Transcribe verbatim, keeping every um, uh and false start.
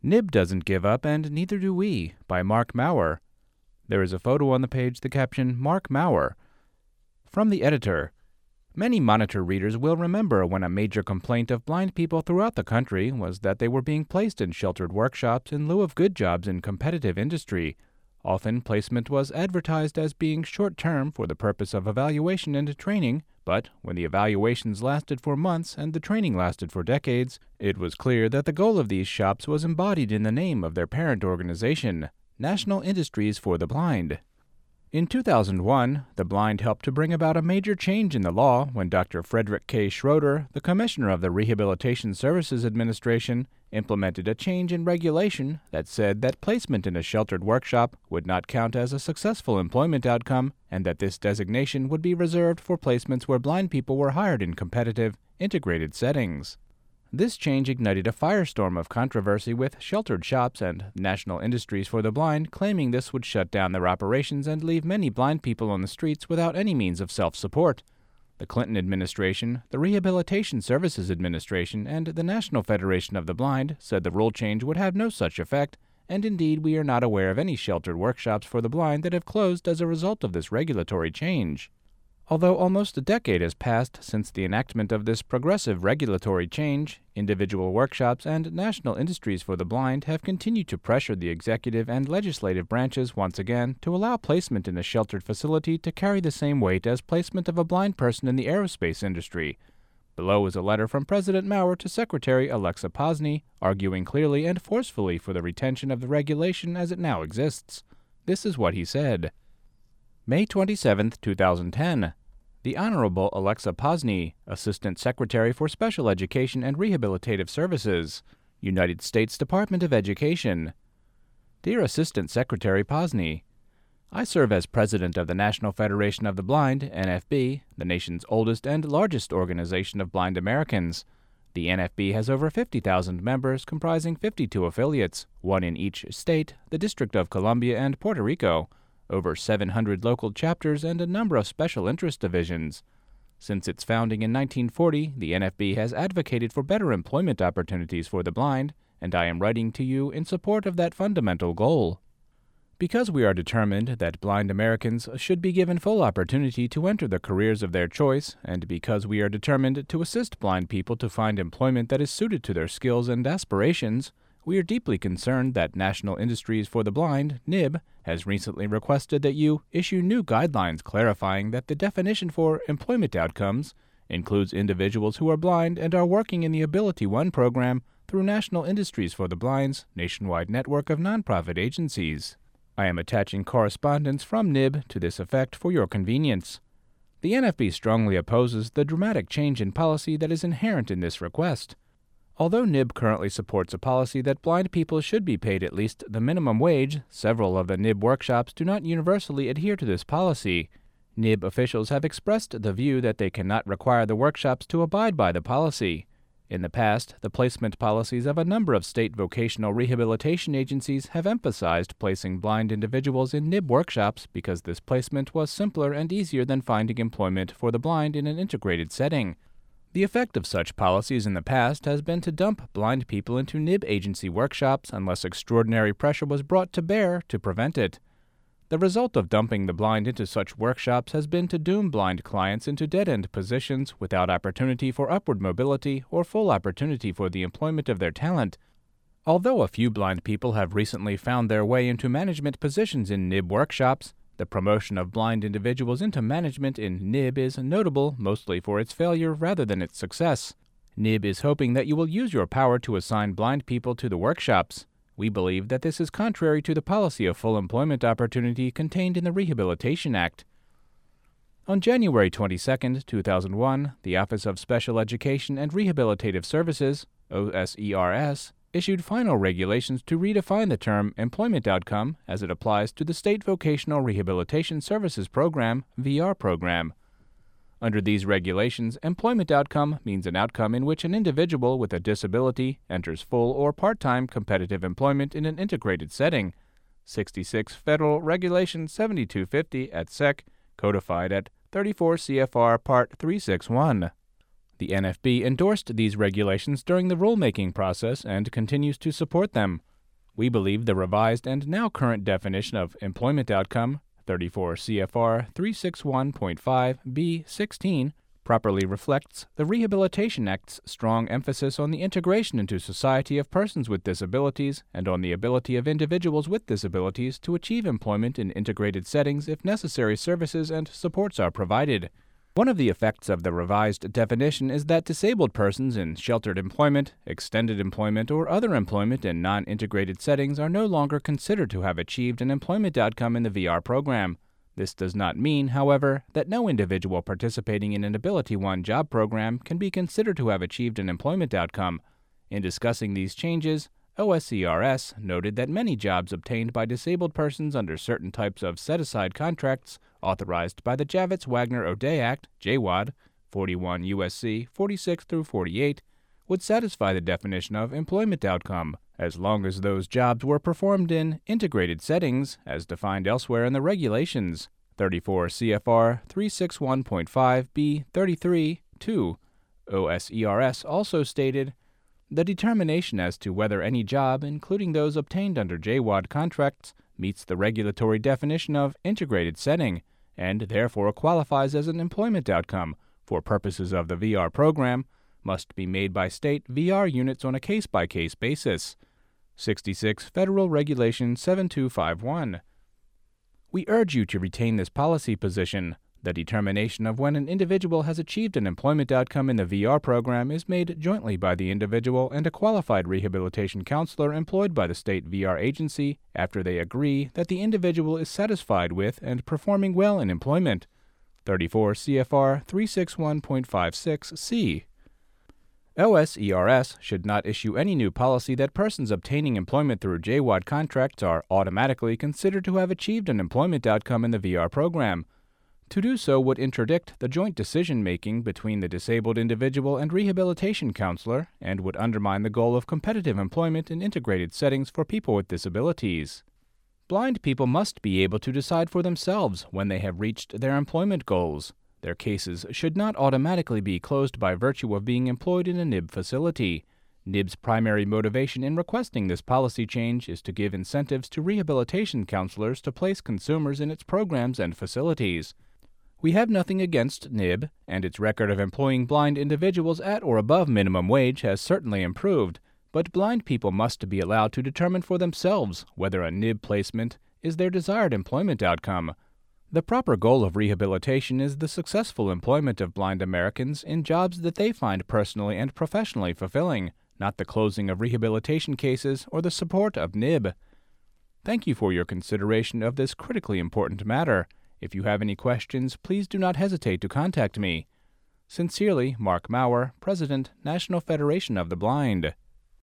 Nib Doesn't Give Up and Neither Do We by Mark Maurer. There is a photo on the page, the caption, Mark Maurer. From the editor. Many Monitor readers will remember when a major complaint of blind people throughout the country was that they were being placed in sheltered workshops in lieu of good jobs in competitive industry. Often, placement was advertised as being short-term for the purpose of evaluation and training, but when the evaluations lasted for months and the training lasted for decades, it was clear that the goal of these shops was embodied in the name of their parent organization, National Industries for the Blind. In two thousand one, the blind helped to bring about a major change in the law when Doctor Frederick K. Schroeder, the Commissioner of the Rehabilitation Services Administration, implemented a change in regulation that said that placement in a sheltered workshop would not count as a successful employment outcome and that this designation would be reserved for placements where blind people were hired in competitive, integrated settings. This change ignited a firestorm of controversy with sheltered shops and National Industries for the Blind claiming this would shut down their operations and leave many blind people on the streets without any means of self-support. The Clinton administration, the Rehabilitation Services Administration, and the National Federation of the Blind said the rule change would have no such effect, and indeed we are not aware of any sheltered workshops for the blind that have closed as a result of this regulatory change. Although almost a decade has passed since the enactment of this progressive regulatory change, individual workshops and National Industries for the Blind have continued to pressure the executive and legislative branches once again to allow placement in a sheltered facility to carry the same weight as placement of a blind person in the aerospace industry. Below is a letter from President Maurer to Secretary Alexa Posney, arguing clearly and forcefully for the retention of the regulation as it now exists. This is what he said. May twenty-seventh, two thousand ten. The Honorable Alexa Posney, Assistant Secretary for Special Education and Rehabilitative Services, United States Department of Education. Dear Assistant Secretary Posney, I serve as President of the National Federation of the Blind, N F B, the nation's oldest and largest organization of blind Americans. The N F B has over fifty thousand members comprising fifty-two affiliates, one in each state, the District of Columbia and Puerto Rico, over seven hundred local chapters, and a number of special interest divisions. Since its founding in nineteen forty, the N F B has advocated for better employment opportunities for the blind, and I am writing to you in support of that fundamental goal. Because we are determined that blind Americans should be given full opportunity to enter the careers of their choice, and because we are determined to assist blind people to find employment that is suited to their skills and aspirations, we are deeply concerned that National Industries for the Blind, N I B, has recently requested that you issue new guidelines clarifying that the definition for employment outcomes includes individuals who are blind and are working in the Ability One program through National Industries for the Blind's nationwide network of nonprofit agencies. I am attaching correspondence from N I B to this effect for your convenience. The N F B strongly opposes the dramatic change in policy that is inherent in this request. Although N I B currently supports a policy that blind people should be paid at least the minimum wage, several of the N I B workshops do not universally adhere to this policy. N I B officials have expressed the view that they cannot require the workshops to abide by the policy. In the past, the placement policies of a number of state vocational rehabilitation agencies have emphasized placing blind individuals in N I B workshops because this placement was simpler and easier than finding employment for the blind in an integrated setting. The effect of such policies in the past has been to dump blind people into N I B agency workshops unless extraordinary pressure was brought to bear to prevent it. The result of dumping the blind into such workshops has been to doom blind clients into dead-end positions without opportunity for upward mobility or full opportunity for the employment of their talent. Although a few blind people have recently found their way into management positions in N I B workshops, the promotion of blind individuals into management in N I B is notable mostly for its failure rather than its success. N I B is hoping that you will use your power to assign blind people to the workshops. We believe that this is contrary to the policy of full employment opportunity contained in the Rehabilitation Act. On January twenty-second, two thousand one, the Office of Special Education and Rehabilitative Services, O S E R S, issued final regulations to redefine the term employment outcome as it applies to the State Vocational Rehabilitation Services Program, V R program. Under these regulations, employment outcome means an outcome in which an individual with a disability enters full or part-time competitive employment in an integrated setting. sixty-six Federal Regulation seventy-two fifty at Sec, codified at thirty-four C F R Part three sixty-one. The N F B endorsed these regulations during the rulemaking process and continues to support them. We believe the revised and now current definition of employment outcome, thirty-four C F R three sixty-one point five B sixteen, properly reflects the Rehabilitation Act's strong emphasis on the integration into society of persons with disabilities and on the ability of individuals with disabilities to achieve employment in integrated settings if necessary services and supports are provided. One of the effects of the revised definition is that disabled persons in sheltered employment, extended employment, or other employment in non-integrated settings are no longer considered to have achieved an employment outcome in the V R program. This does not mean, however, that no individual participating in an Ability One job program can be considered to have achieved an employment outcome. In discussing these changes, O S E R S noted that many jobs obtained by disabled persons under certain types of set-aside contracts authorized by the Javits-Wagner-O'Day Act, J W A D, forty-one U S C forty-six through forty-eight, would satisfy the definition of employment outcome, as long as those jobs were performed in integrated settings, as defined elsewhere in the regulations, thirty-four C F R three sixty-one point five B thirty-three two. O S E R S also stated, the determination as to whether any job, including those obtained under J W A D contracts, meets the regulatory definition of integrated setting, and therefore qualifies as an employment outcome for purposes of the V R program, must be made by state V R units on a case-by-case basis. sixty-six Federal Regulation seven two five one. We urge you to retain this policy position. The determination of when an individual has achieved an employment outcome in the V R program is made jointly by the individual and a qualified rehabilitation counselor employed by the state V R agency after they agree that the individual is satisfied with and performing well in employment. thirty-four C F R three sixty-one point five six C. O S E R S should not issue any new policy that persons obtaining employment through J W A D contracts are automatically considered to have achieved an employment outcome in the V R program. To do so would interdict the joint decision-making between the disabled individual and rehabilitation counselor and would undermine the goal of competitive employment in integrated settings for people with disabilities. Blind people must be able to decide for themselves when they have reached their employment goals. Their cases should not automatically be closed by virtue of being employed in a N I B facility. N I B's primary motivation in requesting this policy change is to give incentives to rehabilitation counselors to place consumers in its programs and facilities. We have nothing against N I B, and its record of employing blind individuals at or above minimum wage has certainly improved, but blind people must be allowed to determine for themselves whether a N I B placement is their desired employment outcome. The proper goal of rehabilitation is the successful employment of blind Americans in jobs that they find personally and professionally fulfilling, not the closing of rehabilitation cases or the support of N I B. Thank you for your consideration of this critically important matter. If you have any questions, please do not hesitate to contact me. Sincerely, Mark Maurer, President, National Federation of the Blind.